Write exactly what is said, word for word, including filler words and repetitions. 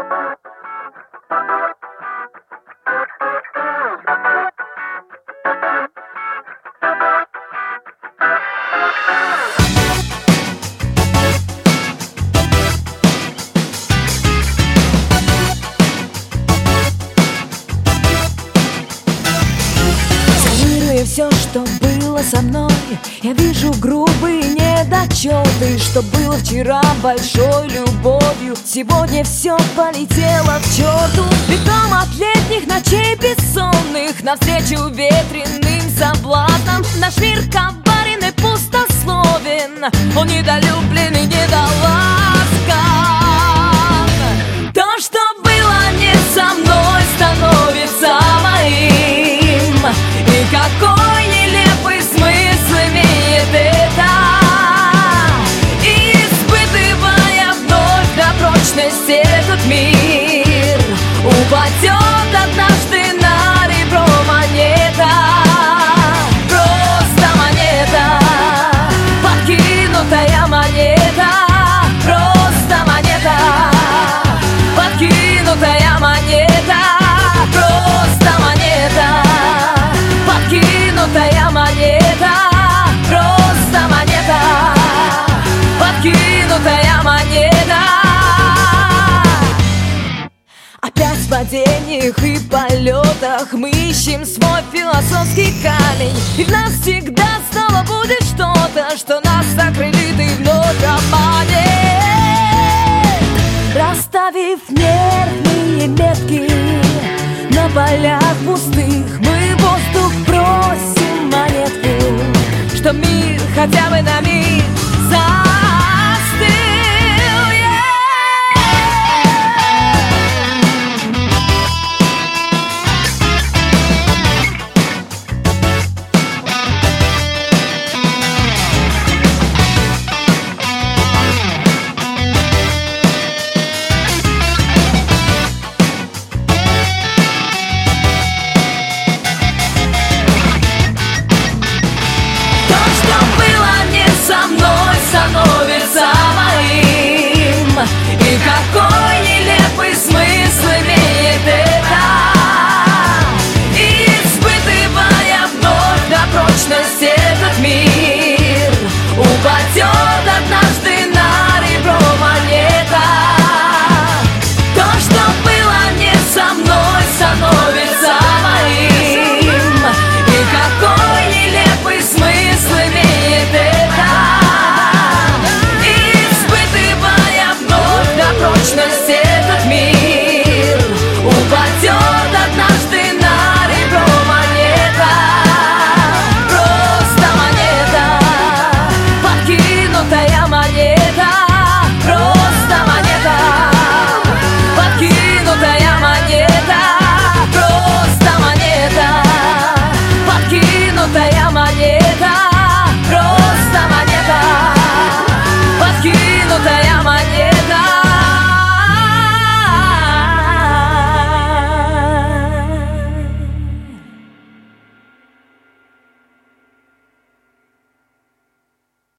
Все, что было со мной, я вижу грубые недочеты. Что было вчера большой любовью, сегодня все полетело в черту. Бегом от летних ночей бессонных навстречу ветреным соблазнам. Наш мир коварен и пустословен, он недолюблен и недоласкан. То, что было не со мной, становится моим. И какой нелепый смысл имеет это, испытывая вновь до прочности этот мир, упадет однажды на ребро монета. Просто монета, подкинутая монета. Просто монета, подкинутая монета. Просто монета, подкинутая монета. Просто монета, подкинутая монета. Опять в падениях и полетах мы ищем свой философский камень. И в нас всегда снова будет что-то, что нас закрылит и вновь обманет. Расставив нервные метки на полях пустых, мы в воздух бросим монетку, что мир хотя бы на миг застыл. Становится моим. И какой нелепый смысл имеет это, испытывая вновь до прочности этот мир, упадет однажды на ребро монета. То, что было не со мной, становится моим. И какой нелепый смысл имеет это, прочность этот мир,